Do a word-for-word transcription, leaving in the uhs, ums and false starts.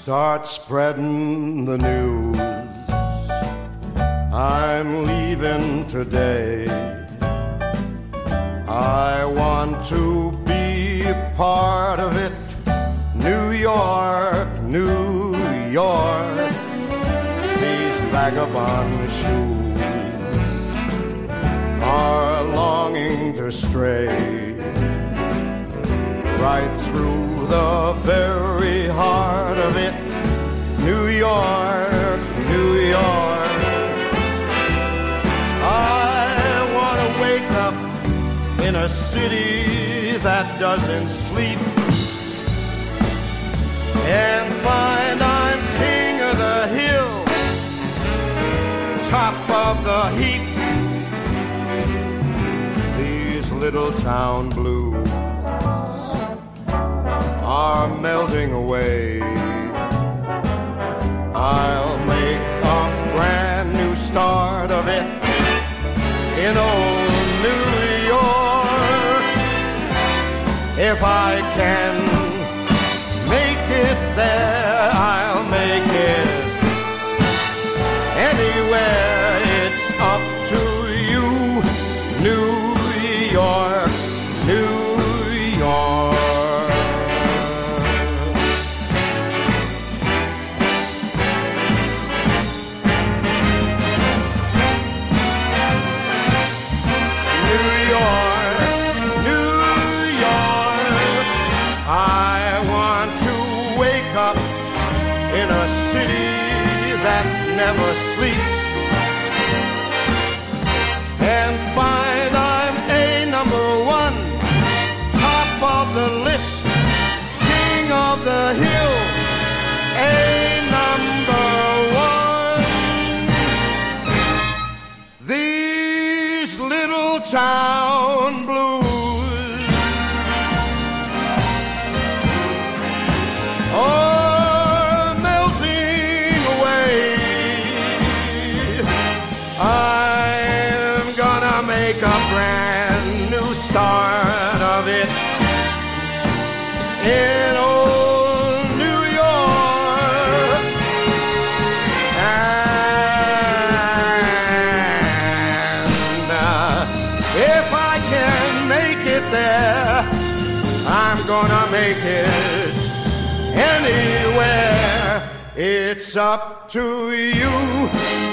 Start spreading the news. I'm leaving today. I want to be a part of it. New York, New York, these vagabond shoes are longing to stray right through the very heart of it. New York, New York, I want to wake up in a city that doesn't sleep and find I'm king of the hill, top of the heap. These little town blues are melting away. I'll make a brand new start of it in old New York. If I can make it there, I'll make it anywhere. It's up to you, New York, New York. In a city that never sleeps and find I'm a number one, top of the list, king of the hill, a number one. These little town blues, oh, I'm gonna make a brand new start of it in old New York. And uh, if I can make it there, I'm gonna make it anywhere. It's up to you,